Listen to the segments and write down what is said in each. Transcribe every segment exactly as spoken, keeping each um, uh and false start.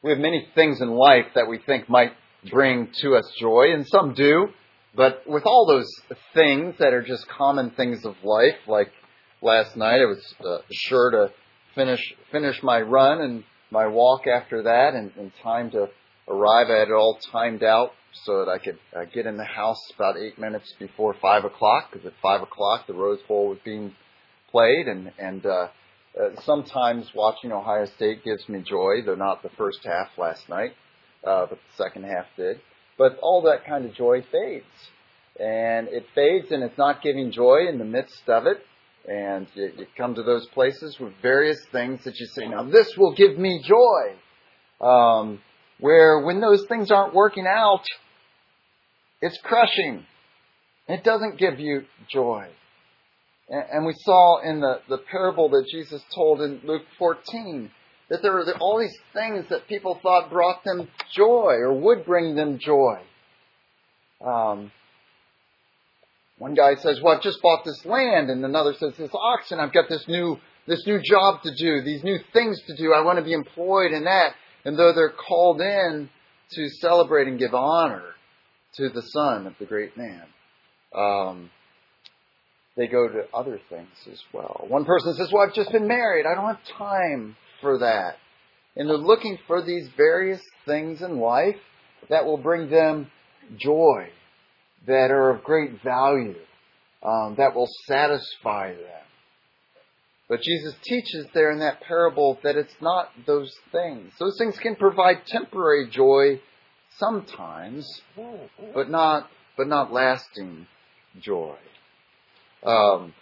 we have many things in life that we think might bring to us joy, and some do. But with all those things that are just common things of life, like last night, I was uh, sure to finish finish my run and my walk after that, and in time to arrive. I had it all timed out so that I could uh, get in the house about eight minutes before five o'clock, because at five o'clock the Rose Bowl was being played, and and uh, uh, sometimes watching Ohio State gives me joy, though not the first half last night, uh, but the second half did. But all that kind of joy fades, and it fades, and it's not giving joy in the midst of it. And you, you come to those places with various things that you say, now this will give me joy. Um, where when those things aren't working out, it's crushing. It doesn't give you joy. And, and we saw in the, the parable that Jesus told in Luke fourteen that there were all these things that people thought brought them joy or would bring them joy. Um, one guy says, well, I've just bought this land. And another says, this oxen, I've got this new, this new job to do, these new things to do. I want to be employed in that. And though they're called in to celebrate and give honor to the son of the great man, um, they go to other things as well. One person says, well, I've just been married. I don't have time for that. And they're looking for these various things in life that will bring them joy, that are of great value, um, that will satisfy them. But Jesus teaches there in that parable that it's not those things. Those things can provide temporary joy sometimes, but not but not lasting joy. Um,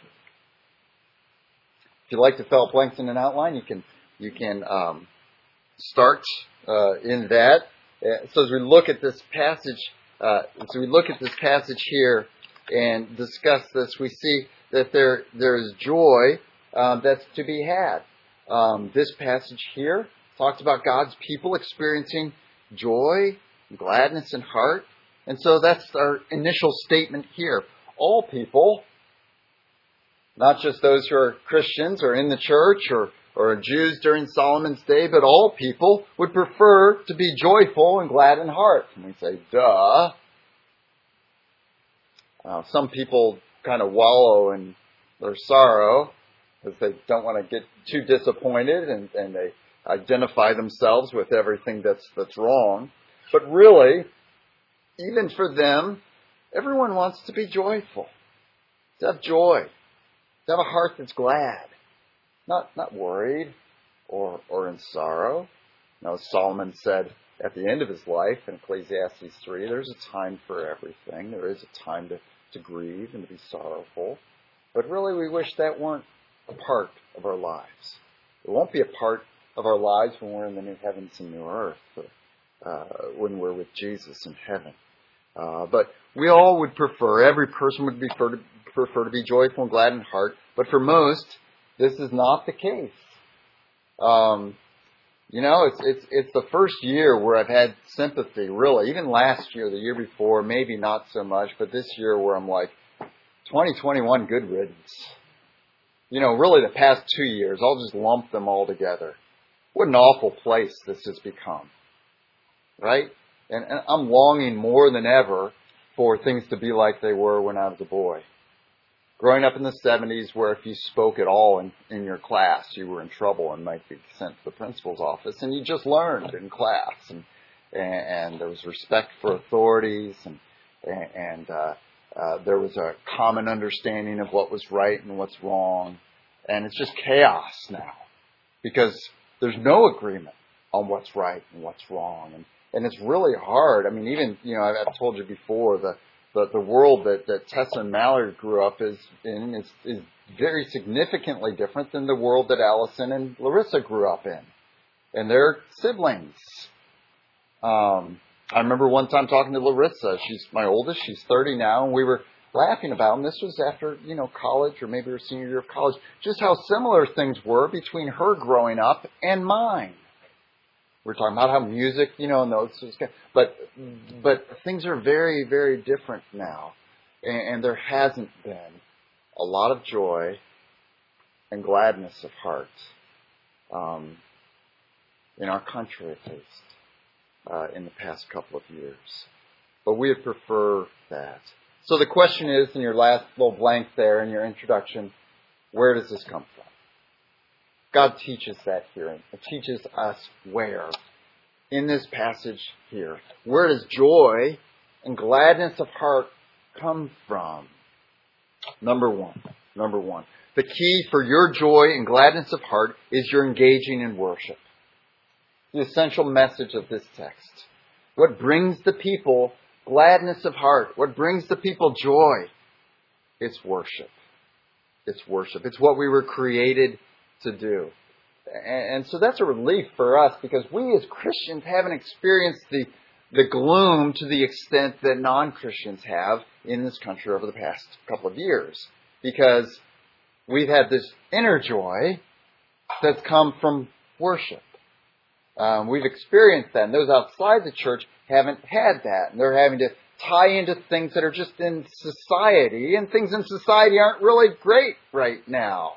if you'd like to fill up blanks in an outline, you can you can um, start uh, in that. Uh, so as we look at this passage, uh, as we look at this passage here and discuss this, we see that there there is joy um, that's to be had. Um, this passage here talks about God's people experiencing joy, gladness in heart, and so that's our initial statement here. All people, not just those who are Christians or in the church or, or Jews during Solomon's day, but all people would prefer to be joyful and glad in heart. And we say, duh. Uh, some people kind of wallow in their sorrow because they don't want to get too disappointed, and, and they identify themselves with everything that's that's wrong. But really, even for them, everyone wants to be joyful, to have joy, to have a heart that's glad, not not worried or or in sorrow. Now, as Solomon said at the end of his life in Ecclesiastes three, there's a time for everything. There is a time to, to grieve and to be sorrowful. But really, we wish that weren't a part of our lives. It won't be a part of our lives when we're in the new heavens and new earth, or, uh, when we're with Jesus in heaven. Uh, but we all would prefer, every person would prefer to, prefer to be joyful and glad in heart. But for most, this is not the case. Um, you know, it's it's it's the first year where I've had sympathy, really. Even last year, the year before, maybe not so much. But this year where I'm like, twenty twenty-one, good riddance. You know, really the past two years, I'll just lump them all together. What an awful place this has become. Right? And, and I'm longing more than ever for things to be like they were when I was a boy. Growing up in the seventies, where if you spoke at all in, in your class, you were in trouble and might be sent to the principal's office. And you just learned in class. And, and, and there was respect for authorities. And, and uh, uh, there was a common understanding of what was right and what's wrong. And it's just chaos now. Because there's no agreement on what's right and what's wrong. And And it's really hard. I mean, even, you know, I've, I've told you before, the, the, the world that, that Tessa and Mallory grew up is in is, is very significantly different than the world that Allison and Larissa grew up in. And they're siblings. Um, I remember one time talking to Larissa. She's my oldest. She's thirty now. And we were laughing about, and this was after, you know, college or maybe her senior year of college, just how similar things were between her growing up and mine. We're talking about how music, you know, and those, but but things are very, very different now, and, and there hasn't been a lot of joy and gladness of heart. Um, in our country at least, uh, in the past couple of years. But we would prefer that. So the question is, in your last little blank there in your introduction, where does this come from? God teaches that here. It teaches us where. In this passage here. Where does joy and gladness of heart come from? Number one. Number one. The key for your joy and gladness of heart is your engaging in worship. The essential message of this text. What brings the people gladness of heart? What brings the people joy? It's worship. It's worship. It's what we were created to do. And so that's a relief for us because we as Christians haven't experienced the, the gloom to the extent that non-Christians have in this country over the past couple of years. Because we've had this inner joy that's come from worship. Um, we've experienced that. And those outside the church haven't had that. And they're having to tie into things that are just in society. And things in society aren't really great right now.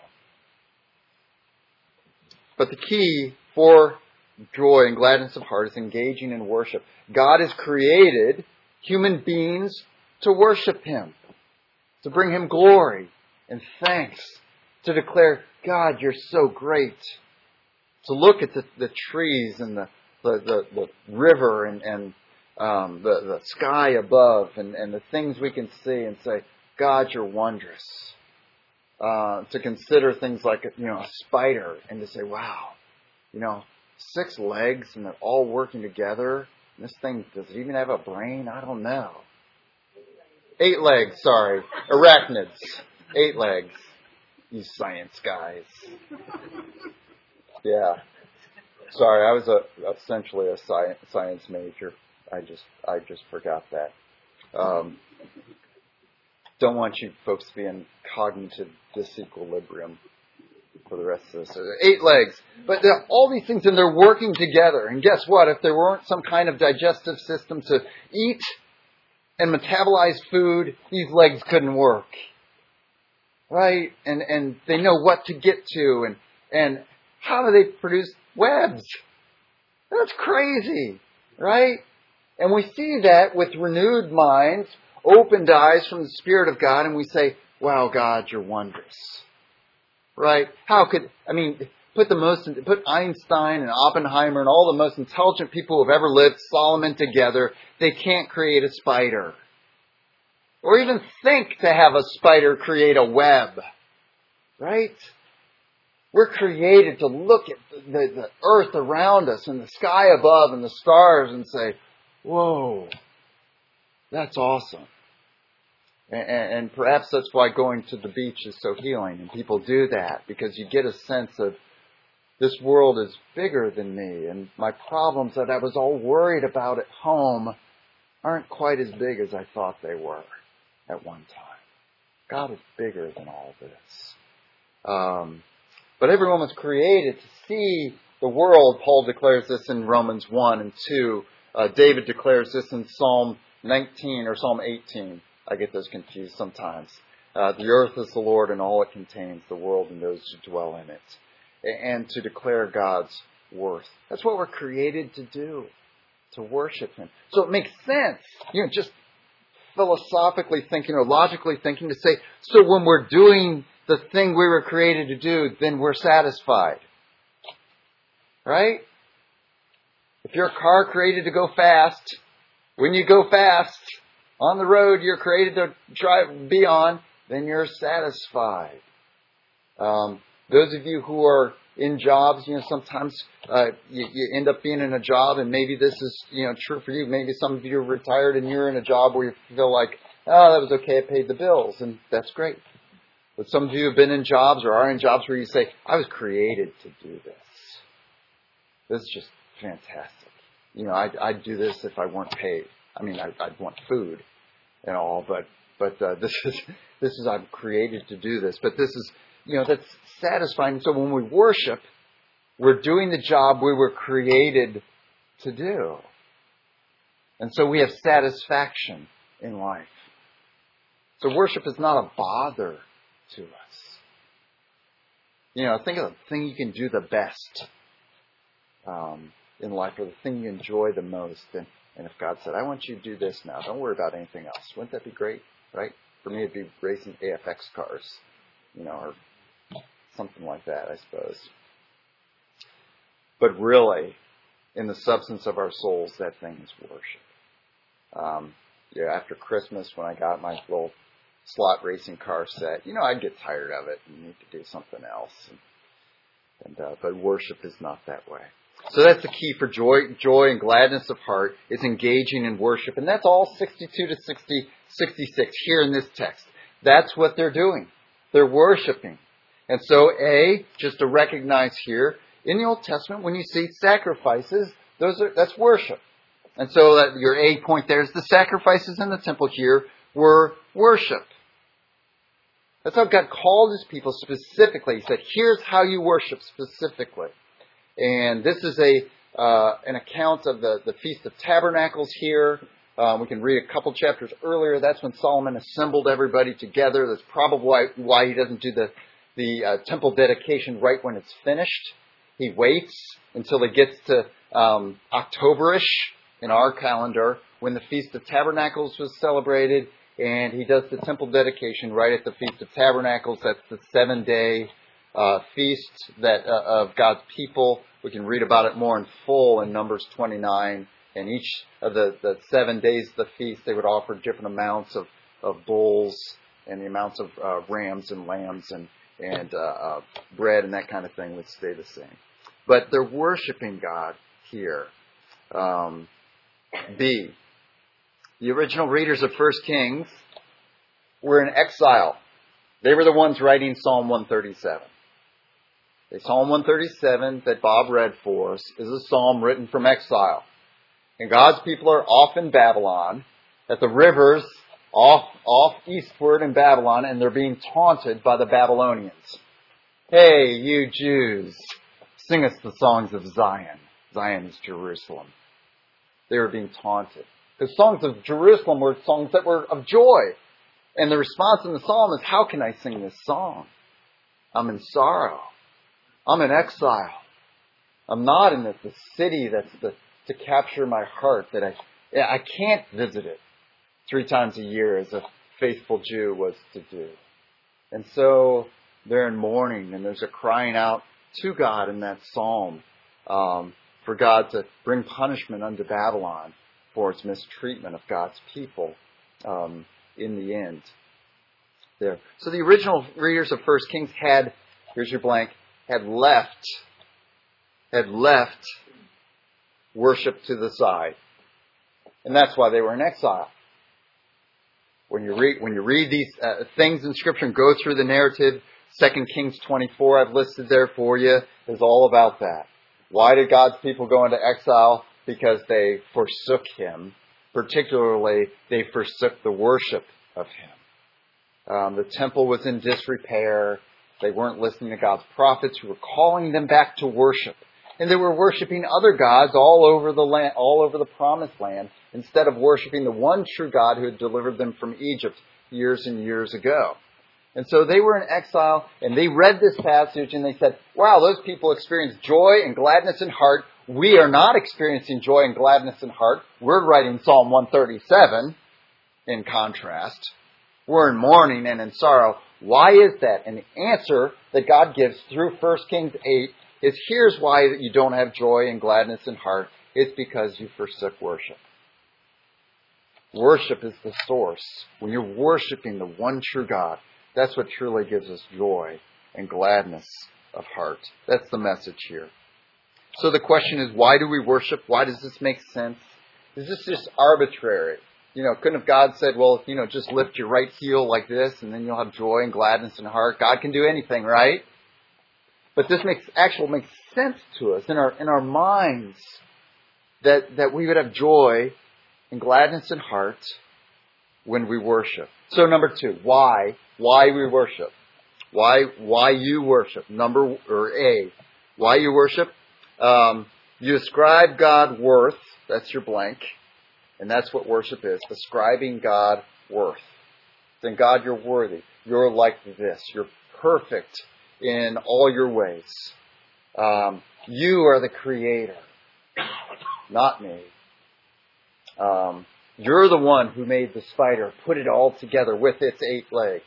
But the key for joy and gladness of heart is engaging in worship. God has created human beings to worship Him, to bring Him glory and thanks, to declare, God, you're so great. To look at the, the trees and the, the, the, the river and, and um, the, the sky above and, and the things we can see and say, God, you're wondrous. Uh, to consider things like, you know, a spider and to say, wow, you know, six legs and they're all working together. And this thing, does it even have a brain? I don't know. Eight legs, sorry. Arachnids. Eight legs. You science guys. Yeah. Sorry, I was a, essentially a science, science major. I just, I just forgot that. Um, Don't want you folks to be in cognitive disequilibrium for the rest of this. Eight legs. But there are all these things and they're working together. And guess what? If there weren't some kind of digestive system to eat and metabolize food, these legs couldn't work. Right? And and they know what to get to. And, and how do they produce webs? That's crazy. Right? And we see that with renewed minds, opened eyes from the Spirit of God, and we say, wow, God, you're wondrous. Right? How could, I mean, put the most, put Einstein and Oppenheimer and all the most intelligent people who have ever lived, Solomon together, they can't create a spider. Or even think to have a spider create a web. Right? We're created to look at the, the earth around us and the sky above and the stars and say, whoa, that's awesome. And, and perhaps that's why going to the beach is so healing. And people do that because you get a sense of this world is bigger than me. And my problems that I was all worried about at home aren't quite as big as I thought they were at one time. God is bigger than all this. Um, but everyone was created to see the world. Paul declares this in Romans one and two. Uh, David declares this in Psalm nineteen or Psalm eighteen. I get those confused sometimes. Uh, the earth is the Lord and all it contains, the world and those who dwell in it. And to declare God's worth. That's what we're created to do, to worship Him. So it makes sense, you know, just philosophically thinking or logically thinking to say, so when we're doing the thing we were created to do, then we're satisfied. Right? If you're a car created to go fast, when you go fast on the road you're created to drive, be on, then you're satisfied. Um, those of you who are in jobs, you know, sometimes uh, you, you end up being in a job, and maybe this is, you know, true for you. Maybe some of you are retired and you're in a job where you feel like, oh, that was okay, I paid the bills, and that's great. But some of you have been in jobs or are in jobs where you say, I was created to do this. This is just fantastic. You know, I'd, I'd do this if I weren't paid. I mean, I, I'd want food and all, but but uh, this is this is I'm created to do this. But this is, you know, that's satisfying. So when we worship, we're doing the job we were created to do, and so we have satisfaction in life. So worship is not a bother to us. You know, think of the thing you can do the best. um, in life, or the thing you enjoy the most. And, and if God said, I want you to do this now, don't worry about anything else. Wouldn't that be great, right? For me, it'd be racing A F X cars, you know, or something like that, I suppose. But really, in the substance of our souls, that thing is worship. Um, yeah, after Christmas, when I got my little slot racing car set, you know, I'd get tired of it and need to do something else. And, and uh, but worship is not that way. So that's the key for joy, joy and gladness of heart is engaging in worship, and that's all sixty-two to sixty, sixty-six here in this text. That's what they're doing. They're worshiping, and so a just to recognize here in the Old Testament when you see sacrifices, those are that's worship, and so that your A point there is the sacrifices in the temple here were worship. That's how God called His people specifically. He said, "Here's how you worship specifically." And this is a uh, an account of the, the Feast of Tabernacles here. Um, we can read a couple chapters earlier. That's when Solomon assembled everybody together. That's probably why, why he doesn't do the, the uh, temple dedication right when it's finished. He waits until it gets to um, Octoberish in our calendar when the Feast of Tabernacles was celebrated. And he does the temple dedication right at the Feast of Tabernacles. That's the seven-day Uh, feast that uh, of God's people. We can read about it more in full in Numbers twenty-nine. And each of the, the seven days of the feast, they would offer different amounts of, of bulls and the amounts of uh, rams and lambs and, and uh, uh, bread and that kind of thing would stay the same. But they're worshiping God here. Um, B, the original readers of First Kings were in exile. They were the ones writing Psalm one thirty-seven. Psalm one thirty-seven that Bob read for us is a psalm written from exile. And God's people are off in Babylon, at the rivers off, off eastward in Babylon, and they're being taunted by the Babylonians. Hey, you Jews, sing us the songs of Zion. Zion is Jerusalem. They were being taunted. The songs of Jerusalem were songs that were of joy. And the response in the psalm is, how can I sing this song? I'm in sorrow. I'm in exile. I'm not in the, the city that's the, to capture my heart. That I, I can't visit it three times a year as a faithful Jew was to do. And so they're in mourning, and there's a crying out to God in that psalm um, for God to bring punishment unto Babylon for its mistreatment of God's people um, in the end. There. So the original readers of First Kings had, here's your blank, had left, had left worship to the side. And that's why they were in exile. When you read, when you read these uh, things in Scripture and go through the narrative, Second Kings twenty-four I've listed there for you, is all about that. Why did God's people go into exile? Because they forsook Him. Particularly, they forsook the worship of Him. Um, the temple was in disrepair. They weren't listening to God's prophets who were calling them back to worship. And they were worshiping other gods all over the land, all over the promised land, instead of worshiping the one true God who had delivered them from Egypt years and years ago. And so they were in exile, and they read this passage, and they said, wow, those people experienced joy and gladness in heart. We are not experiencing joy and gladness in heart. We're writing Psalm one thirty-seven in contrast. We're in mourning and in sorrow. Why is that? And the answer that God gives through First Kings eight is, here's why you don't have joy and gladness in heart. It's because you forsook worship. Worship is the source. When you're worshiping the one true God, that's what truly gives us joy and gladness of heart. That's the message here. So the question is, why do we worship? Why does this make sense? Is this just arbitrary? You know, couldn't have God said, well, you know, just lift your right heel like this and then you'll have joy and gladness in heart. God can do anything, right? But this makes actually makes sense to us in our in our minds that, that we would have joy and gladness in heart when we worship. So number two, why? Why we worship. Why why you worship. Number or A, why you worship. Um, you ascribe God worth. That's your blank. And that's what worship is. Ascribing God worth. Saying, God, you're worthy. You're like this. You're perfect in all your ways. Um, You are the creator, not me. Um, you're the one who made the spider, put it all together with its eight legs.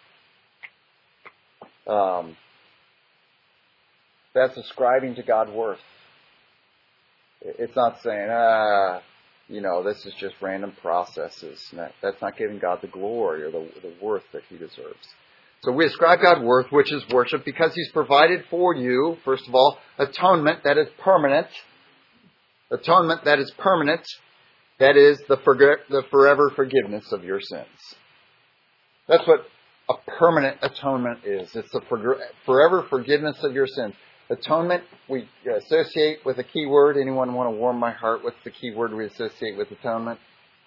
Um, that's ascribing to God worth. It's not saying, ah, you know, this is just random processes. That's not giving God the glory or the, the worth that He deserves. So we ascribe God worth, which is worship, because He's provided for you, first of all, atonement that is permanent. Atonement that is permanent. That is the, forg- the forever forgiveness of your sins. That's what a permanent atonement is. It's the for- forever forgiveness of your sins. Atonement, we associate with a key word. Anyone want to warm my heart? What's the key word we associate with atonement?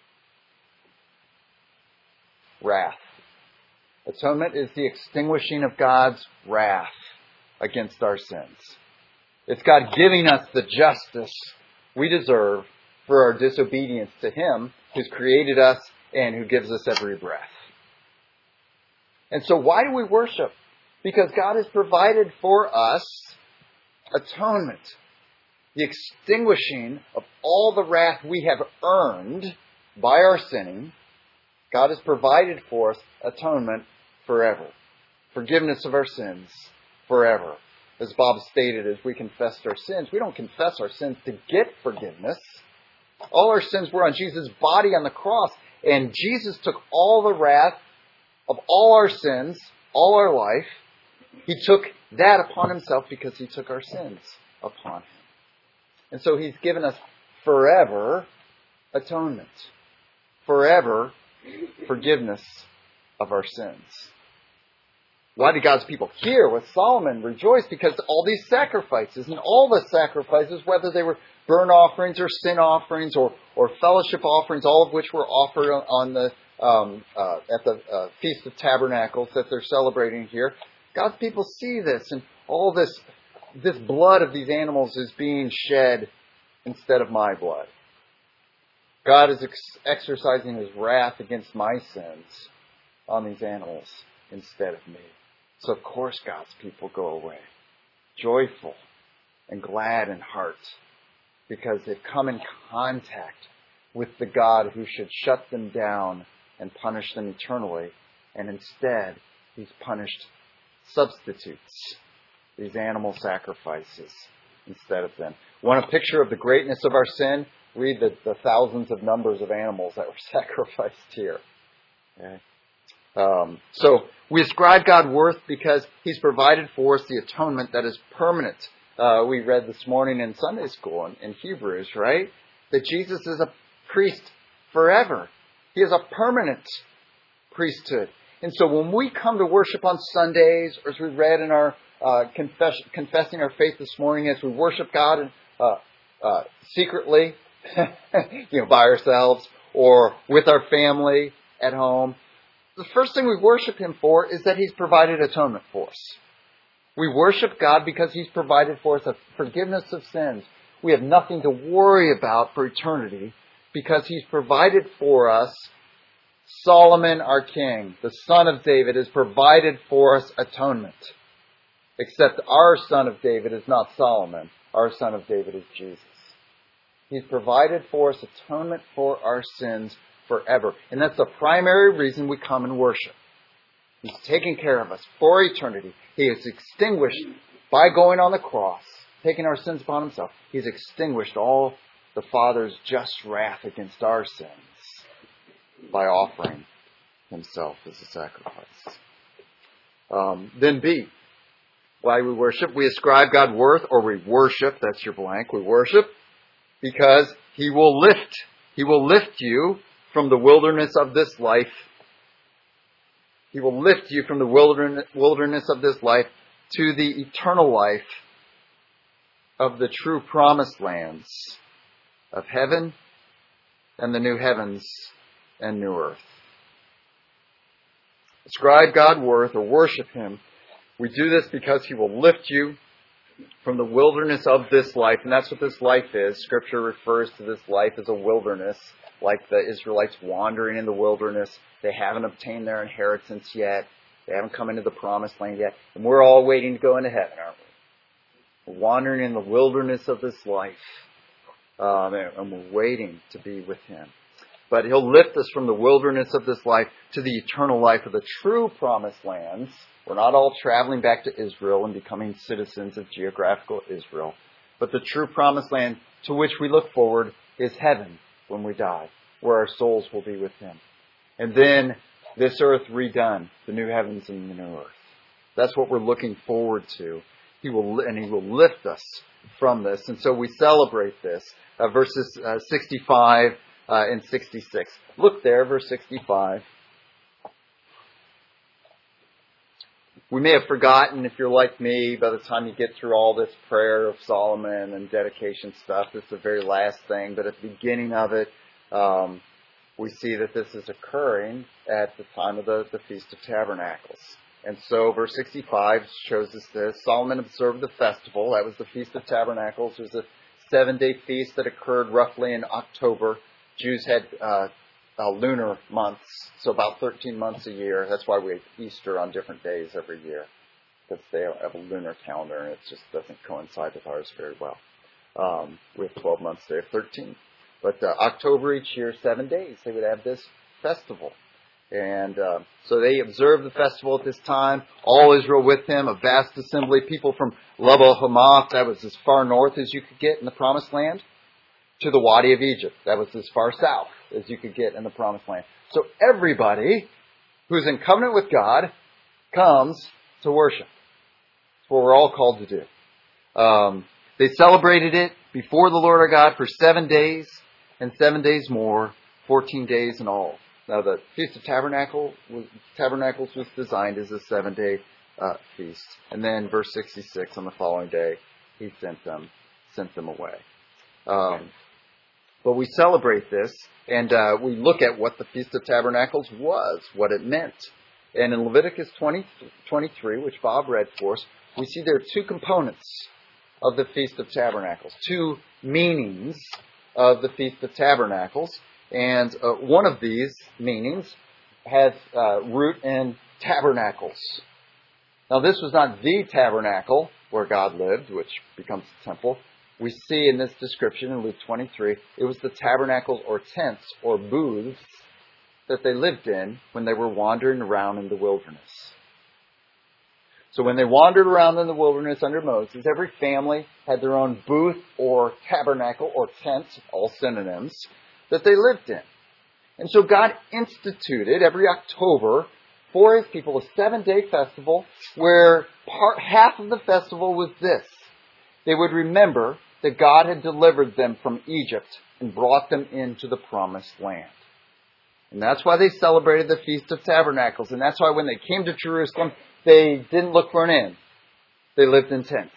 Wrath. Atonement is the extinguishing of God's wrath against our sins. It's God giving us the justice we deserve for our disobedience to Him who's created us and who gives us every breath. And so why do we worship? Because God has provided for us atonement, the extinguishing of all the wrath we have earned by our sinning. God has provided for us atonement forever. Forgiveness of our sins forever. As Bob stated, as we confess our sins, we don't confess our sins to get forgiveness. All our sins were on Jesus' body on the cross, and Jesus took all the wrath of all our sins, all our life. He took that upon Himself because He took our sins upon Him. And so He's given us forever atonement. Forever forgiveness of our sins. Why did God's people here with Solomon rejoice? Because all these sacrifices, and all the sacrifices, whether they were burnt offerings or sin offerings or, or fellowship offerings, all of which were offered on the um, uh, at the uh, Feast of Tabernacles that they're celebrating here, God's people see this, and all this this blood of these animals is being shed instead of my blood. God is ex- exercising His wrath against my sins on these animals instead of me. So of course God's people go away joyful and glad in heart because they've come in contact with the God who should shut them down and punish them eternally, and instead He's punished substitutes, these animal sacrifices, instead of them. Want a picture of the greatness of our sin? Read the, the thousands of numbers of animals that were sacrificed here. Okay. Um, so we ascribe God worth because He's provided for us the atonement that is permanent. Uh, we read this morning in Sunday school in, in Hebrews, right? That Jesus is a priest forever. He is a permanent priesthood. And so when we come to worship on Sundays, or as we read in our uh, confess, confessing our faith this morning, as we worship God uh, uh, secretly, you know, by ourselves or with our family at home, the first thing we worship Him for is that He's provided atonement for us. We worship God because He's provided for us a forgiveness of sins. We have nothing to worry about for eternity because He's provided for us. Solomon, our king, the son of David, has provided for us atonement. Except our son of David is not Solomon. Our son of David is Jesus. He's provided for us atonement for our sins forever. And that's the primary reason we come and worship. He's taken care of us for eternity. He has extinguished, by going on the cross, taking our sins upon Himself, He's extinguished all the Father's just wrath against our sins by offering Himself as a sacrifice. Um, then B, why we worship. We ascribe God worth, or we worship, that's your blank, we worship because He will lift, He will lift you from the wilderness of this life. He will lift you from the wilderness, wilderness of this life to the eternal life of the true promised lands of heaven and the new heavens and new earth. Ascribe God worth or worship Him. We do this because He will lift you from the wilderness of this life. And that's what this life is. Scripture refers to this life as a wilderness, like the Israelites wandering in the wilderness. They haven't obtained their inheritance yet. They haven't come into the promised land yet. And we're all waiting to go into heaven, aren't We're wandering in the wilderness of this life. Um, and, and we're waiting to be with Him. But He'll lift us from the wilderness of this life to the eternal life of the true promised lands. We're not all traveling back to Israel and becoming citizens of geographical Israel. But the true promised land to which we look forward is heaven when we die, where our souls will be with Him. And then this earth redone, the new heavens and the new earth. That's what we're looking forward to. He will, and He will lift us from this. And so we celebrate this. Uh, verses uh, sixty-five uh, and sixty-six. Look there, verse sixty-five. We may have forgotten, if you're like me, by the time you get through all this prayer of Solomon and dedication stuff, this is the very last thing. But at the beginning of it, um, we see that this is occurring at the time of the, the Feast of Tabernacles. And so verse sixty-five shows us this. Solomon observed the festival. That was the Feast of Tabernacles. It was a seven-day feast that occurred roughly in October. Jews had uh, uh, lunar months, so about thirteen months a year. That's why we have Easter on different days every year, because they have a lunar calendar, and it just doesn't coincide with ours very well. Um, we have twelve months, they have thirteen. But uh, October each year, seven days, they would have this festival. And uh, so they observed the festival at this time. All Israel with him, a vast assembly, people from Lebo Hamath, that was as far north as you could get in the Promised Land, to the Wadi of Egypt. That was as far south as you could get in the Promised Land. So everybody who's in covenant with God comes to worship. That's what we're all called to do. Um, they celebrated it before the Lord our God for seven days and seven days more, fourteen days in all. Now, the Feast of Tabernacle was, Tabernacles was designed as a seven-day uh, feast. And then, verse sixty-six, on the following day, He sent them, sent them away. Um, but we celebrate this, and uh, we look at what the Feast of Tabernacles was, what it meant. And in Leviticus twenty, twenty-three, which Bob read for us, we see there are two components of the Feast of Tabernacles, two meanings of the Feast of Tabernacles. And uh, one of these meanings has uh, root in tabernacles. Now, this was not the tabernacle where God lived, which becomes the temple. We see in this description in Luke twenty-three, it was the tabernacles or tents or booths that they lived in when they were wandering around in the wilderness. So when they wandered around in the wilderness under Moses, every family had their own booth or tabernacle or tent, all synonyms, that they lived in. And so God instituted every October for His people a seven-day festival where part, half of the festival was this. They would remember that God had delivered them from Egypt and brought them into the Promised Land. And that's why they celebrated the Feast of Tabernacles. And that's why when they came to Jerusalem, they didn't look for an inn. They lived in tents.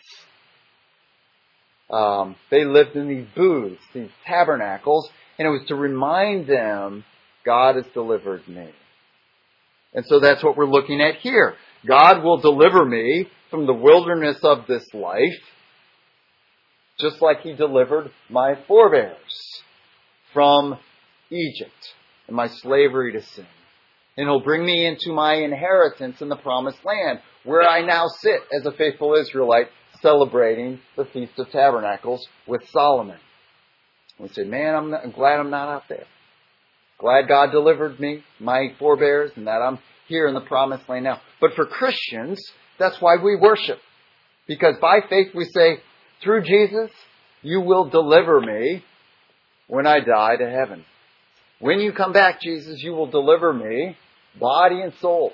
Um, they lived in these booths, these tabernacles, and it was to remind them, God has delivered me. And so that's what we're looking at here. God will deliver me from the wilderness of this life, just like He delivered my forebears from Egypt and my slavery to sin. And He'll bring me into my inheritance in the Promised Land, where I now sit as a faithful Israelite celebrating the Feast of Tabernacles with Solomon. We say, man, I'm, not, I'm glad I'm not out there. Glad God delivered me, my forebears, and that I'm here in the Promised Land now. But for Christians, that's why we worship. Because by faith we say, through Jesus, you will deliver me when I die to heaven. When you come back, Jesus, you will deliver me, body and soul,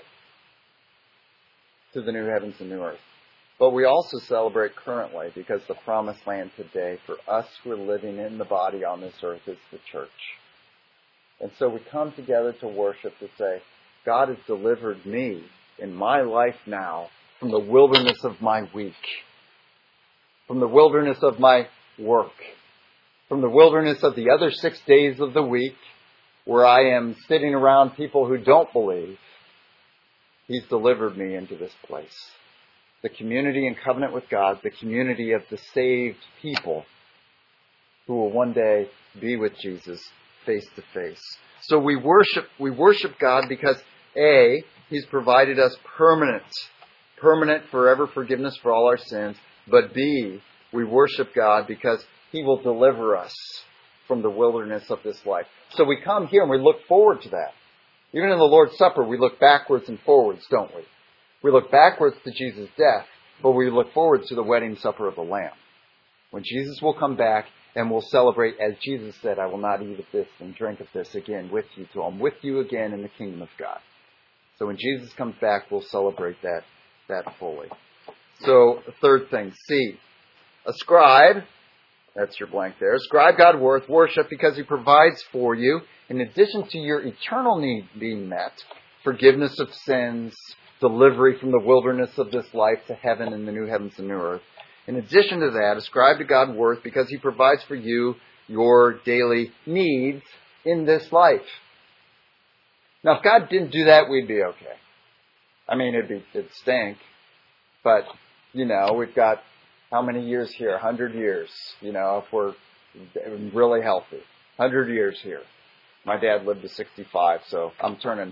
to the new heavens and new earth. But we also celebrate currently, because the Promised Land today, for us who are living in the body on this earth, is the church. And so we come together to worship, to say, God has delivered me in my life now from the wilderness of my week, from the wilderness of my work, from the wilderness of the other six days of the week, where I am sitting around people who don't believe. He's delivered me into this place. The community in covenant with God, the community of the saved people who will one day be with Jesus face to face. So we worship, we worship God because A, He's provided us permanent, permanent forever forgiveness for all our sins, But B, we worship God because He will deliver us from the wilderness of this life. So we come here and we look forward to that. Even in the Lord's Supper, we look backwards and forwards, don't we? We look backwards to Jesus' death, but we look forward to the wedding supper of the Lamb. When Jesus will come back and we'll celebrate, as Jesus said, I will not eat of this and drink of this again with you till I'm with you again in the kingdom of God. So when Jesus comes back, we'll celebrate that, that fully. So, the third thing, C. Ascribe, that's your blank there, ascribe God worth, worship because He provides for you, in addition to your eternal need being met, forgiveness of sins, delivery from the wilderness of this life to heaven and the new heavens and new earth. In addition to that, ascribe to God worth because He provides for you your daily needs in this life. Now, if God didn't do that, we'd be okay. I mean, it'd be, it'd stink. But, you know, we've got how many years here? A hundred years. You know, if we're really healthy. A hundred years here. My dad lived to sixty-five, so I'm turning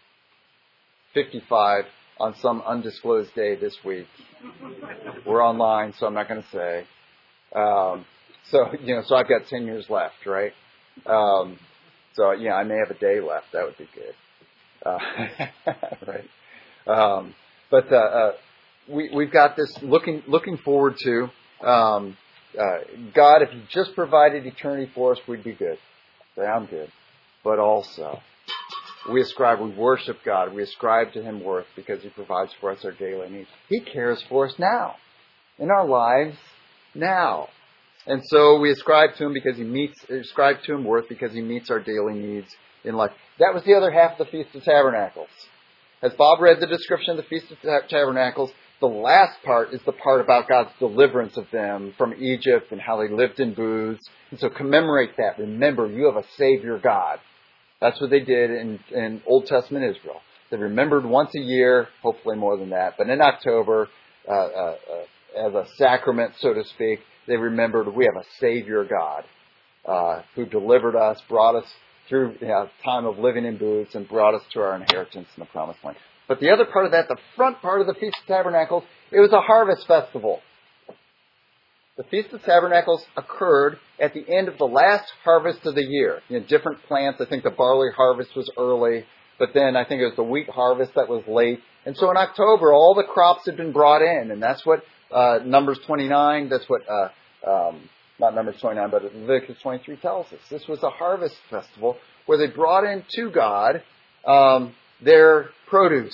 fifty-five on some undisclosed day this week. We're online, so I'm not going to say. Um, so, you know, so I've got ten years left, right? Um, so, yeah, I may have a day left. That would be good. Uh, right. Um, but, uh, uh, we, we've got this looking, looking forward to, um, uh, God, if He just provided eternity for us, we'd be good. Say, I'm good. But also, we ascribe, we worship God. We ascribe to Him worth because He provides for us our daily needs. He cares for us now, in our lives now. And so we ascribe to Him because He meets, ascribe to Him worth because He meets our daily needs in life. That was the other half of the Feast of Tabernacles. As Bob read the description of the Feast of Tabernacles, the last part is the part about God's deliverance of them from Egypt and how they lived in booths. And so commemorate that. Remember, you have a Savior God. That's what they did in, in Old Testament Israel. They remembered once a year, hopefully more than that, but in October, uh, uh, uh, as a sacrament, so to speak, they remembered we have a Savior God uh, who delivered us, brought us through a you know, time of living in booths, and brought us to our inheritance in the Promised Land. But the other part of that, the front part of the Feast of Tabernacles, it was a harvest festival. The Feast of Tabernacles occurred at the end of the last harvest of the year. You know, different plants. I think the barley harvest was early, but then I think it was the wheat harvest that was late. And so in October, all the crops had been brought in, and that's what uh, Numbers twenty-nine, that's what, uh, um, not Numbers twenty-nine, but Leviticus twenty-three tells us. This was a harvest festival where they brought in to God um, their produce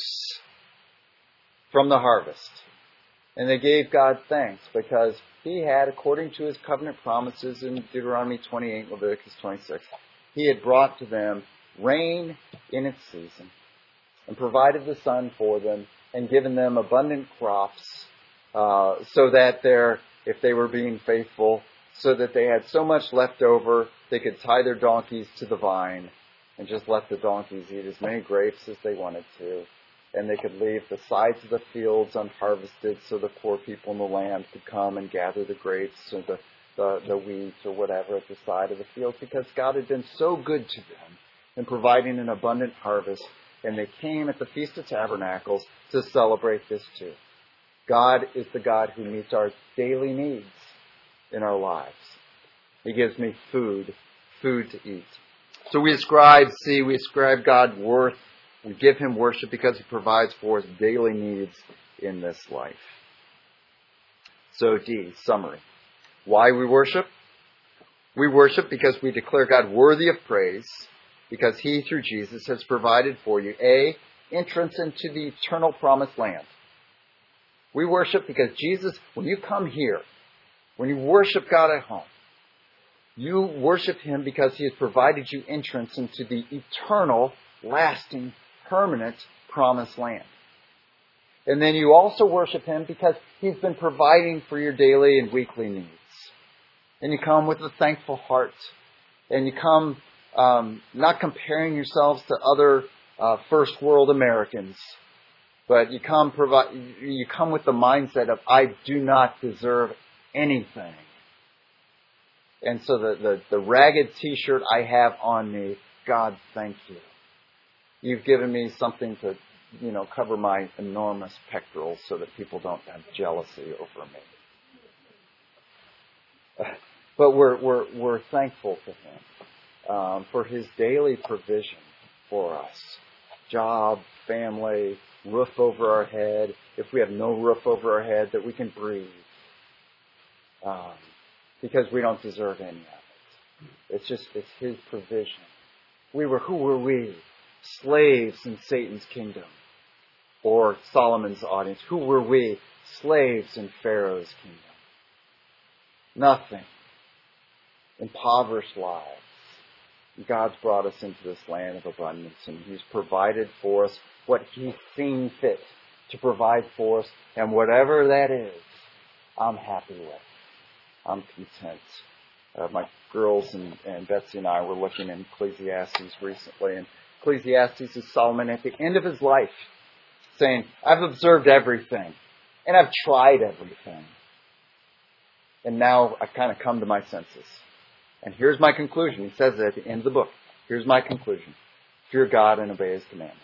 from the harvest. And they gave God thanks because He had, according to His covenant promises in Deuteronomy twenty-eight and Leviticus twenty-six, He had brought to them rain in its season and provided the sun for them and given them abundant crops uh, so that they're, if they were being faithful, so that they had so much left over, they could tie their donkeys to the vine and just let the donkeys eat as many grapes as they wanted to. And they could leave the sides of the fields unharvested so the poor people in the land could come and gather the grapes or the, the, the weeds or whatever at the side of the fields because God had been so good to them in providing an abundant harvest. And they came at the Feast of Tabernacles to celebrate this too. God is the God who meets our daily needs in our lives. He gives me food, food to eat. So we ascribe, see, we ascribe God worth. We give Him worship because He provides for us daily needs in this life. So D, summary. Why we worship? We worship because we declare God worthy of praise, because He, through Jesus, has provided for you, A, entrance into the eternal promised land. We worship because Jesus, when you come here, when you worship God at home, you worship Him because He has provided you entrance into the eternal, lasting, permanent promised land. And then you also worship Him because He's been providing for your daily and weekly needs. And you come with a thankful heart. And you come um, not comparing yourselves to other uh, first world Americans, but you come provide you come with the mindset of I do not deserve anything. And so the, the, the ragged t-shirt I have on me, God, thank you. You've given me something to, you know, cover my enormous pectorals so that people don't have jealousy over me. But we're we're we're thankful to Him um, for His daily provision for us. Job, family, roof over our head. If we have no roof over our head, that we can breathe. Um, because we don't deserve any of it. It's just, it's His provision. We were, who were we? Slaves in Satan's kingdom. Or Solomon's audience. Who were we? Slaves in Pharaoh's kingdom. Nothing. Impoverished lives. God's brought us into this land of abundance, and He's provided for us what He's seen fit to provide for us. And whatever that is, I'm happy with. I'm content. Uh, my girls and, and Betsy and I were looking in Ecclesiastes recently, and Ecclesiastes is Solomon at the end of his life saying, I've observed everything, and I've tried everything. And now I've kind of come to my senses. And here's my conclusion. He says it at the end of the book. Here's my conclusion. Fear God and obey His commandments.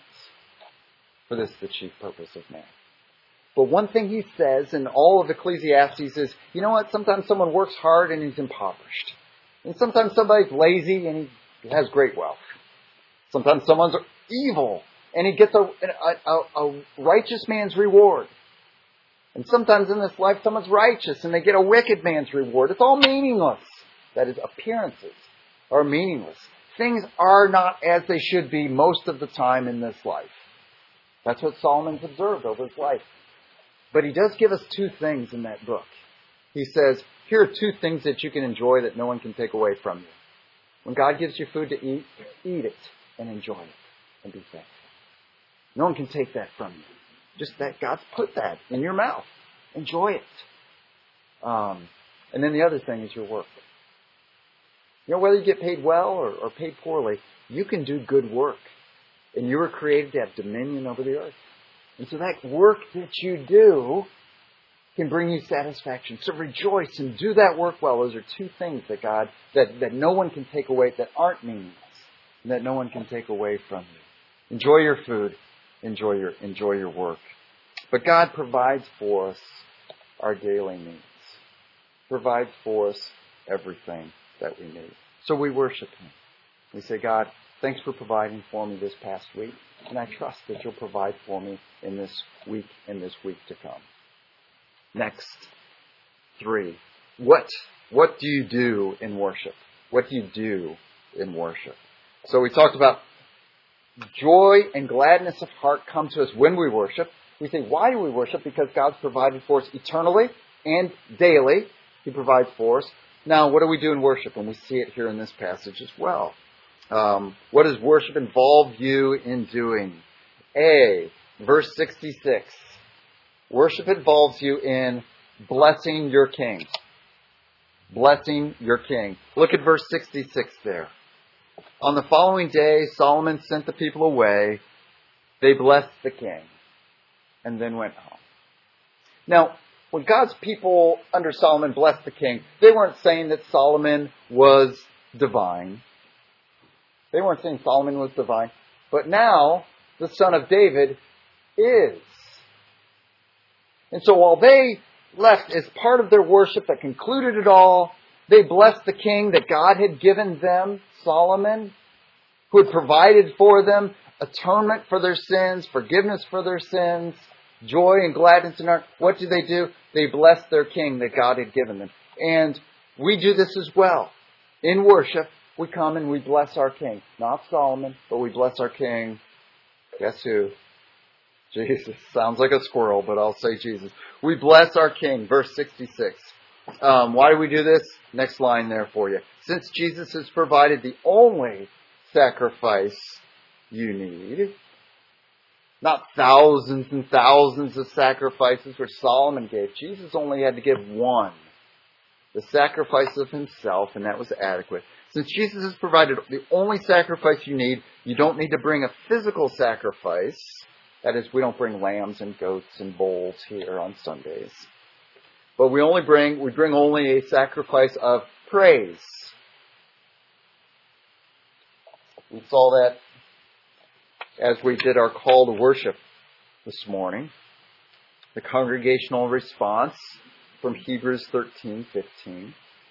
For this is the chief purpose of man. But one thing he says in all of Ecclesiastes is, you know what? Sometimes someone works hard and he's impoverished. And sometimes somebody's lazy and he has great wealth. Sometimes someone's evil and he gets a, a, a righteous man's reward. And sometimes in this life someone's righteous and they get a wicked man's reward. It's all meaningless. That is, appearances are meaningless. Things are not as they should be most of the time in this life. That's what Solomon's observed over his life. But he does give us two things in that book. He says, here are two things that you can enjoy that no one can take away from you. When God gives you food to eat, eat it and enjoy it and be thankful. No one can take that from you. Just that God's put that in your mouth. Enjoy it. Um, and then the other thing is your work. You know, whether you get paid well or, or paid poorly, you can do good work. And you were created to have dominion over the earth. And so that work that you do can bring you satisfaction. So rejoice and do that work well. Those are two things that God, that, that no one can take away, that aren't meaningless, and that no one can take away from you. Enjoy your food. Enjoy your, enjoy your work. But God provides for us our daily needs. Provides for us everything that we need. So we worship Him. We say, God, thanks for providing for me this past week. And I trust that You'll provide for me in this week and this week to come. Next, three. What, what do you do in worship? What do you do in worship? So we talked about joy and gladness of heart come to us when we worship. We say, why do we worship? Because God's provided for us eternally and daily. He provides for us. Now, what do we do in worship? And we see it here in this passage as well. Um, what does worship involve you in doing? A, verse sixty-six. Worship involves you in blessing your king. Blessing your king. Look at verse sixty-six there. On the following day, Solomon sent the people away. They blessed the king and then went home. Now, when God's people under Solomon blessed the king, they weren't saying that Solomon was divine. They weren't saying Solomon was divine. But now, the son of David is. And so while they left as part of their worship that concluded it all, they blessed the king that God had given them, Solomon, who had provided for them atonement for their sins, forgiveness for their sins, joy and gladness in heart. What do they do? They bless their king that God had given them. And we do this as well. In worship, we come and we bless our king. Not Solomon, but we bless our king. Guess who? Jesus. Sounds like a squirrel, but I'll say Jesus. We bless our king. Verse sixty-six. Um, why do we do this? Next line there for you. Since Jesus has provided the only sacrifice you need, not thousands and thousands of sacrifices which Solomon gave. Jesus only had to give one. The sacrifice of Himself, and that was adequate. Since Jesus has provided the only sacrifice you need, you don't need to bring a physical sacrifice. That is, we don't bring lambs and goats and bulls here on Sundays. But we only bring, we bring only a sacrifice of praise. We saw that as we did our call to worship this morning. The congregational response from Hebrews thirteen fifteen.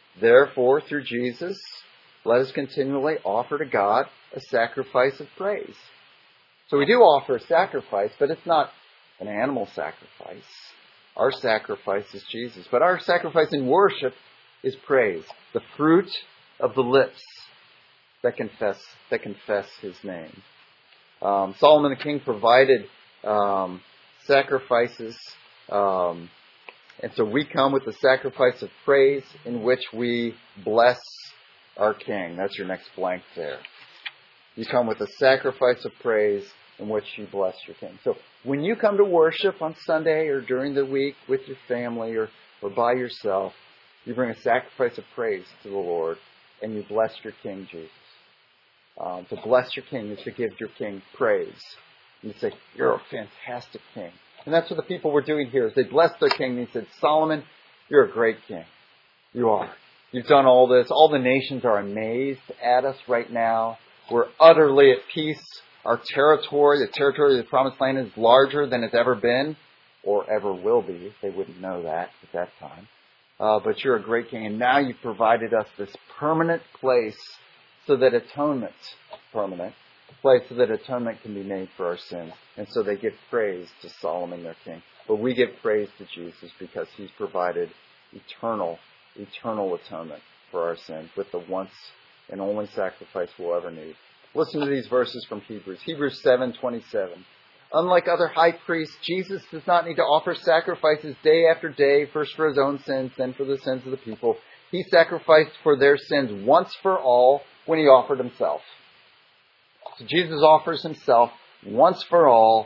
Therefore, through Jesus, let us continually offer to God a sacrifice of praise. So we do offer a sacrifice, but it's not an animal sacrifice. Our sacrifice is Jesus. But our sacrifice in worship is praise, the fruit of the lips that confess that confess His name. Um, Solomon the king provided um, sacrifices, um, and so we come with the sacrifice of praise in which we bless our King. That's your next blank there. You come with a sacrifice of praise in which you bless your King. So when you come to worship on Sunday or during the week with your family or, or by yourself, you bring a sacrifice of praise to the Lord and you bless your King Jesus. Um, to bless your King is to give your King praise. You say, you're a fantastic King. And that's what the people were doing here. Is they blessed their King and they said, Solomon, you're a great King. You are. You've done all this. All the nations are amazed at us right now. We're utterly at peace. Our territory, the territory of the Promised Land, is larger than it's ever been or ever will be. They wouldn't know that at that time. Uh, but you're a great King. And now you've provided us this permanent place so that atonement, permanent, place so that atonement can be made for our sins. And so they give praise to Solomon, their king. But we give praise to Jesus because He's provided eternal, eternal atonement for our sins with the once and only sacrifice we'll ever need. Listen to these verses from Hebrews. Hebrews seven twenty-seven. Unlike other high priests, Jesus does not need to offer sacrifices day after day, first for His own sins, then for the sins of the people. He sacrificed for their sins once for all when He offered Himself. So Jesus offers Himself once for all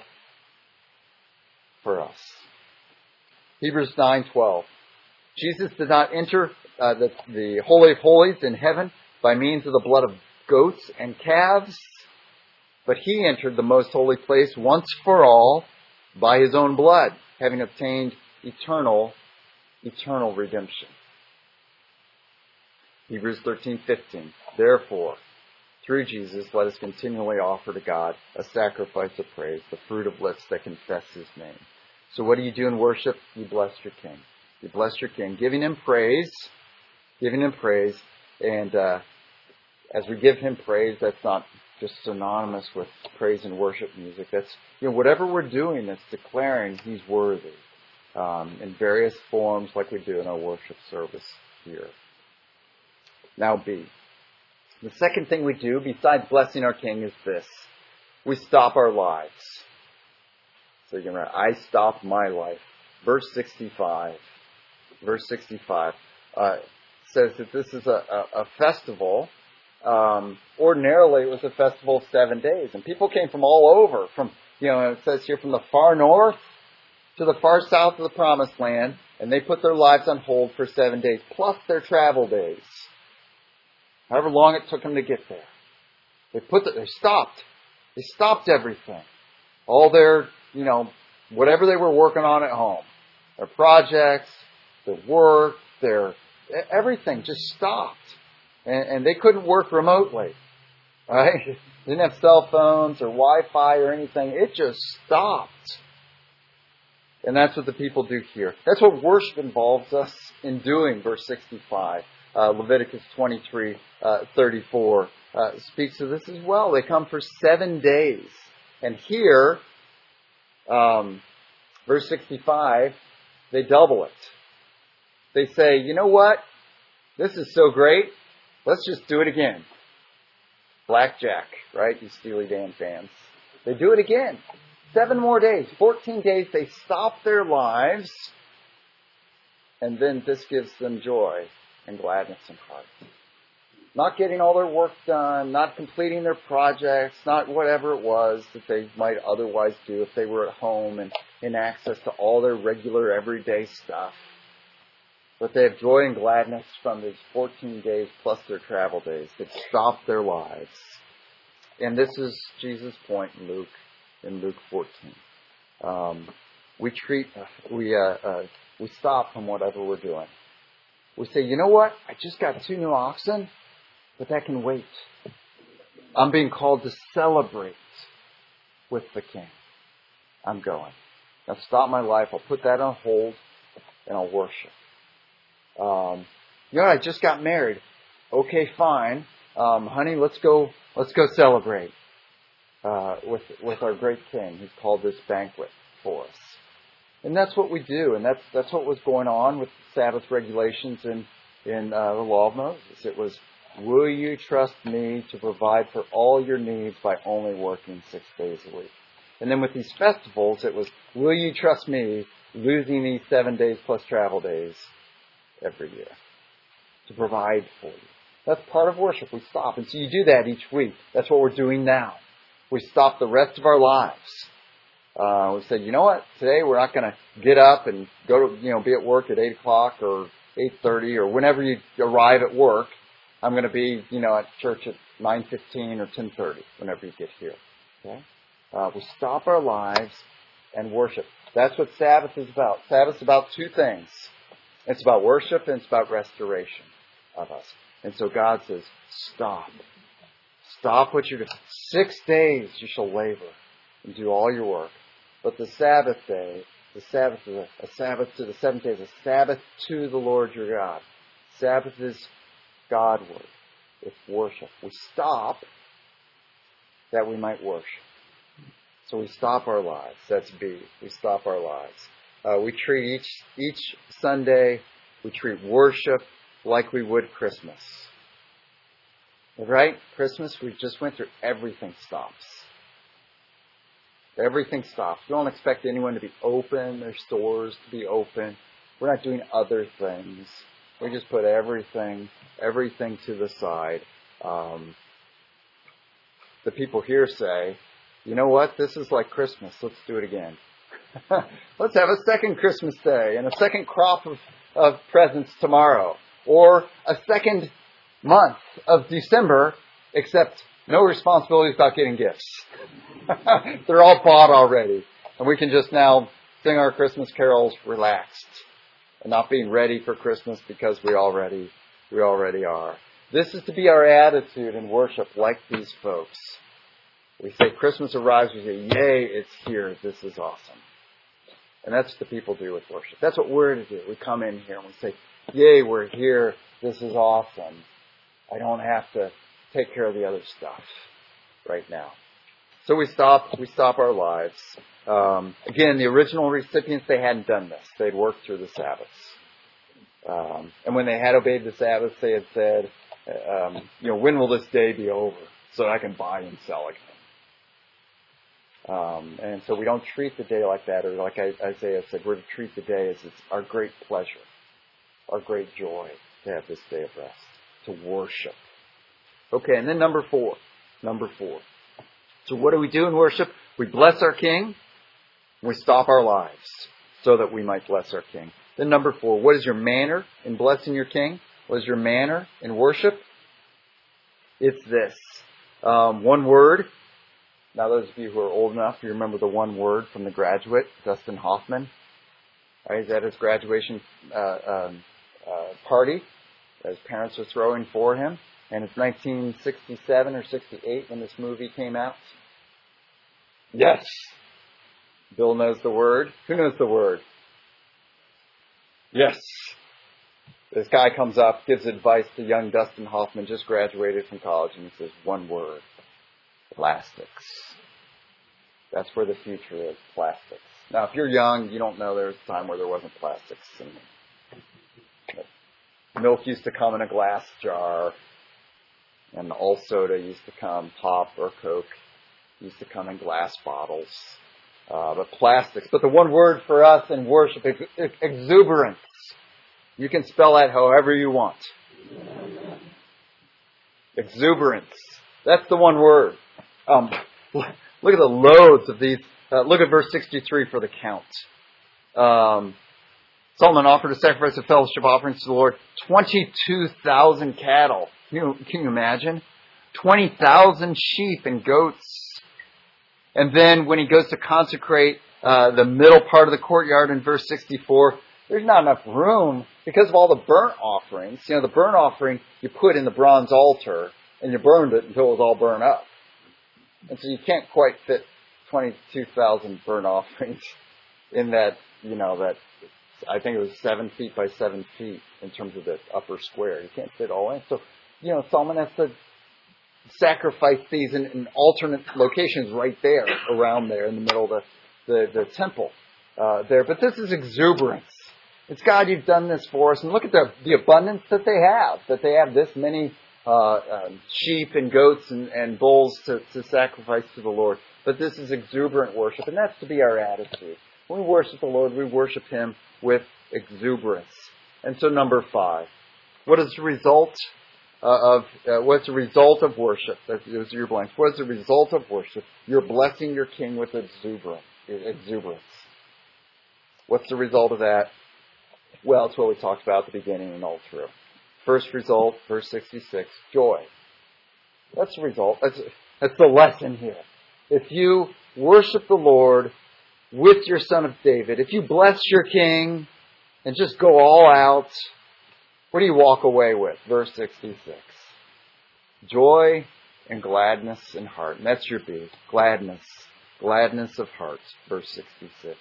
for us. Hebrews nine twelve. Jesus did not enter uh, the, the Holy of Holies in heaven by means of the blood of goats and calves, but He entered the most holy place once for all by His own blood, having obtained eternal, eternal redemption. Hebrews thirteen fifteen. Therefore, through Jesus, let us continually offer to God a sacrifice of praise, the fruit of lips that confess His name. So what do you do in worship? You bless your King. You bless your King, giving Him praise, giving Him praise, and uh, as we give Him praise, that's not just synonymous with praise and worship music. That's, you know, whatever we're doing that's declaring He's worthy um, in various forms like we do in our worship service here. Now B. The second thing we do, besides blessing our King, is this. We stop our lives. So you can write, I stopped my life. Verse sixty-five. Verse sixty-five uh, says that this is a, a, a festival. Um, ordinarily, it was a festival of seven days. And people came from all over. From, you know, it says here from the far north to the far south of the Promised Land. And they put their lives on hold for seven days, plus their travel days. However long it took them to get there. They put the, they stopped. They stopped everything. All their, you know, whatever they were working on at home. Their projects, their work, their, everything just stopped. And, and they couldn't work remotely. Right? They didn't have cell phones or Wi-Fi or anything. It just stopped. And that's what the people do here. That's what worship involves us in doing, verse sixty-five. Uh, Leviticus twenty-three, uh, thirty-four uh, speaks to this as well. They come for seven days. And here, um, verse sixty-five, they double it. They say, you know what? This is so great. Let's just do it again. Blackjack, right? You Steely Dan fans. They do it again. Seven more days. Fourteen days. They stop their lives. And then this gives them joy and gladness in heart. Not getting all their work done, not completing their projects, not whatever it was that they might otherwise do if they were at home and in access to all their regular everyday stuff. But they have joy and gladness from these fourteen days plus their travel days that stop their lives. And this is Jesus' point in Luke, in Luke fourteen. Um, we treat, we, uh, uh, we stop from whatever we're doing. We say, you know what? I just got two new oxen, but that can wait. I'm being called to celebrate with the King. I'm going. Now stop my life. I'll put that on hold and I'll worship. Um, You know, I just got married. Okay, fine. Um, honey, let's go, let's go celebrate, uh, with, with our great King who's called this banquet for us. And that's what we do. And that's, that's what was going on with Sabbath regulations in, in, uh, the law of Moses. It was, will you trust me to provide for all your needs by only working six days a week? And then with these festivals, it was, will you trust me losing these seven days plus travel days every year to provide for you? That's part of worship. We stop. And so you do that each week. That's what we're doing now. We stop the rest of our lives. Uh, we said, you know what? Today we're not going to get up and go to, you know, be at work at eight o'clock or eight thirty or whenever you arrive at work. I'm going to be, you know, at church at nine fifteen or ten thirty whenever you get here. Okay? Uh, we stop our lives and worship. That's what Sabbath is about. Sabbath is about two things. It's about worship and it's about restoration of us. And so God says, stop. Stop what you're doing. Six days you shall labor and do all your work. But the Sabbath day, the Sabbath is a, a Sabbath to the seventh day is a Sabbath to the Lord your God. Sabbath is Godward. It's worship. We stop that we might worship. So we stop our lives. That's B. We stop our lives. Uh, we treat each each Sunday, we treat worship like we would Christmas. Right? Christmas, we just went through, everything stops. Everything stops. We don't expect anyone to be open, their stores to be open. We're not doing other things. We just put everything, everything to the side. Um, the people here say, you know what? This is like Christmas. Let's do it again. Let's have a second Christmas day and a second crop of, of presents tomorrow. Or a second month of December, except no responsibilities about getting gifts. They're all bought already. And we can just now sing our Christmas carols relaxed and not being ready for Christmas because we already, we already are. This is to be our attitude in worship like these folks. We say Christmas arrives, we say, yay, it's here. This is awesome. And that's what the people do with worship. That's what we're to do. We come in here and we say, yay, we're here. This is awesome. I don't have to take care of the other stuff right now. So we stop, we stop our lives. Um, again, the original recipients, they hadn't done this. They'd worked through the Sabbaths. Um, and when they had obeyed the Sabbath, they had said, um, you know, when will this day be over so that I can buy and sell again? Um, and so we don't treat the day like that, or like Isaiah said, we're to treat the day as it's our great pleasure, our great joy to have this day of rest, to worship. Okay, and then number four. Number four. So what do we do in worship? We bless our King. We stop our lives so that we might bless our King. Then number four, what is your manner in blessing your King? What is your manner in worship? It's this. Um, one word. Now those of you who are old enough, you remember the one word from The Graduate, Dustin Hoffman. Right, he's at his graduation uh, um, uh, party that his parents were throwing for him. And it's nineteen sixty-seven or sixty-eight when this movie came out. Yes. Bill knows the word. Who knows the word? Yes. This guy comes up, gives advice to young Dustin Hoffman, just graduated from college, and he says, one word. Plastics. That's where the future is, plastics. Now, if you're young, you don't know there was a time where there wasn't plastics. And milk used to come in a glass jar, and all soda used to come, pop or Coke, used to come in glass bottles. Uh, but plastics. But the one word for us in worship is exuberance. You can spell that however you want. Exuberance. That's the one word. Um, look at the loads of these. Uh, look at verse sixty-three for the count. Um, Solomon offered a sacrifice of fellowship offerings to the Lord. twenty-two thousand cattle. Can you, can you imagine? twenty thousand sheep and goats. And then when he goes to consecrate uh, the middle part of the courtyard in verse sixty-four, there's not enough room because of all the burnt offerings. You know, the burnt offering you put in the bronze altar and you burned it until it was all burned up. And so you can't quite fit twenty-two thousand burnt offerings in that, you know, that I think it was seven feet by seven feet in terms of the upper square. You can't fit all in. So, you know, Solomon has to sacrifice these in, in alternate locations right there, around there, in the middle of the, the, the temple uh, there. But this is exuberance. It's, God, you've done this for us. And look at the, the abundance that they have, that they have this many uh, uh, sheep and goats and, and bulls to, to sacrifice to the Lord. But this is exuberant worship, and that's to be our attitude. When we worship the Lord, we worship Him with exuberance. And so number five, what is the result uh, of, uh, what's the result of worship? Those are your blanks. What is the result of worship? You're blessing your King with exuberance. exuberance. What's the result of that? Well, it's what we talked about at the beginning and all through. First result, verse sixty-six, joy. That's the result. That's, that's the lesson here. If you worship the Lord with your Son of David, if you bless your King and just go all out, what do you walk away with? Verse sixty-six. Joy and gladness in heart. And that's your B. Gladness. Gladness of heart. Verse sixty-six.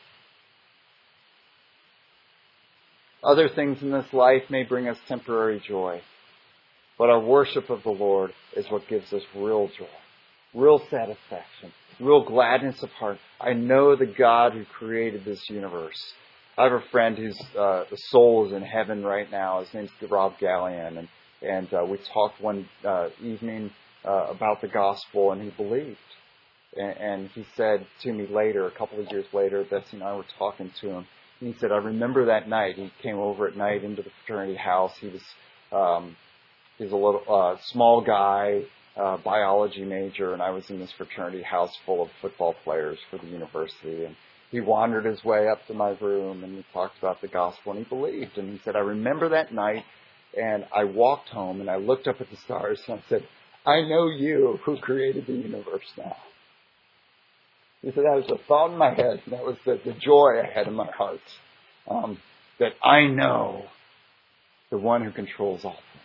Other things in this life may bring us temporary joy, but our worship of the Lord is what gives us real joy, real satisfaction, real gladness of heart. I know the God who created this universe. I have a friend whose uh, soul is in heaven right now. His name's Rob Gallion, and and uh, we talked one uh, evening uh, about the gospel, and he believed. And, and he said to me later, a couple of years later, Betsy and I were talking to him. He said, I remember that night. He came over at night into the fraternity house. He was, um, he was a little, uh, small guy, uh, biology major, and I was in this fraternity house full of football players for the university. And he wandered his way up to my room, and we talked about the gospel, and he believed. And he said, I remember that night, and I walked home, and I looked up at the stars, and I said, I know you who created the universe now. He said, that was the thought in my head. That was the, the joy I had in my heart. Um, that I know the one who controls all things.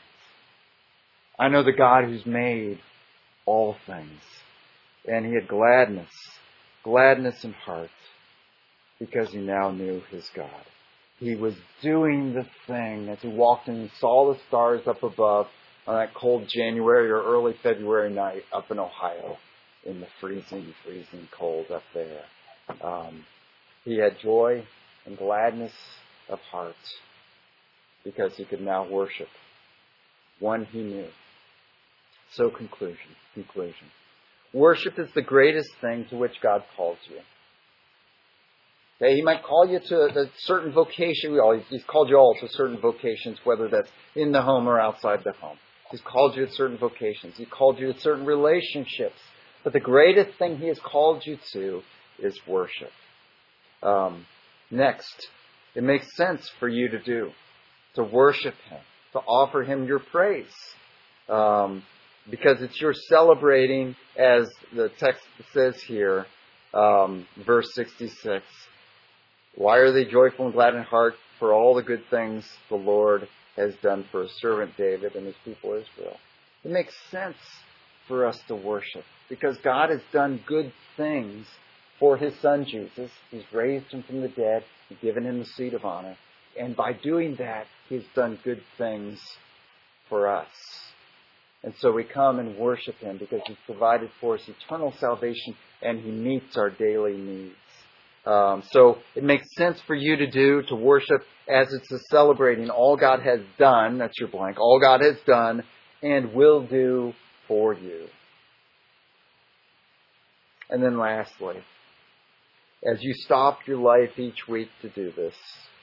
I know the God who's made all things. And he had gladness, gladness in heart, because he now knew his God. He was doing the thing as he walked in and saw the stars up above on that cold January or early February night up in Ohio. In the freezing, freezing cold up there. Um, he had joy and gladness of heart because he could now worship one he knew. So conclusion, conclusion. Worship is the greatest thing to which God calls you. Okay, he might call you to a certain vocation. He's called you all to certain vocations, whether that's in the home or outside the home. He's called you to certain vocations. He's called you to certain relationships. But the greatest thing he has called you to is worship. Um, next, it makes sense for you to do, to worship him, to offer him your praise. Um, because it's your celebrating, as the text says here, um, verse sixty-six. Why are they joyful and glad in heart? For all the good things the Lord has done for his servant David and his people Israel. It makes sense for us to worship, because God has done good things for his son Jesus. He's raised him from the dead, he's given him the seat of honor, and by doing that, he's done good things for us. And so we come and worship him because he's provided for us eternal salvation and he meets our daily needs. Um, so it makes sense for you to do, to worship as it's a celebrating all God has done, that's your blank, all God has done and will do for you. And then lastly, as you stop your life each week to do this,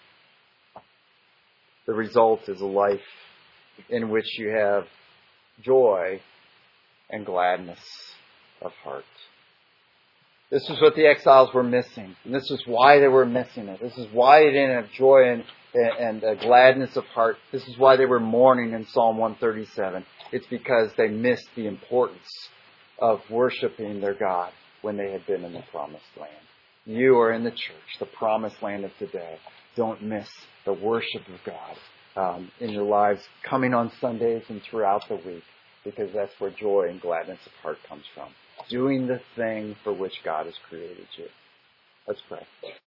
the result is a life in which you have joy and gladness of heart. This is what the exiles were missing. And this is why they were missing it. This is why they didn't have joy and, and, and gladness of heart. This is why they were mourning in Psalm one thirty-seven. It's because they missed the importance of worshiping their God when they had been in the promised land. You are in the church, the promised land of today. Don't miss the worship of God um, in your lives, coming on Sundays and throughout the week, because that's where joy and gladness of heart comes from. Doing the thing for which God has created you. Let's pray.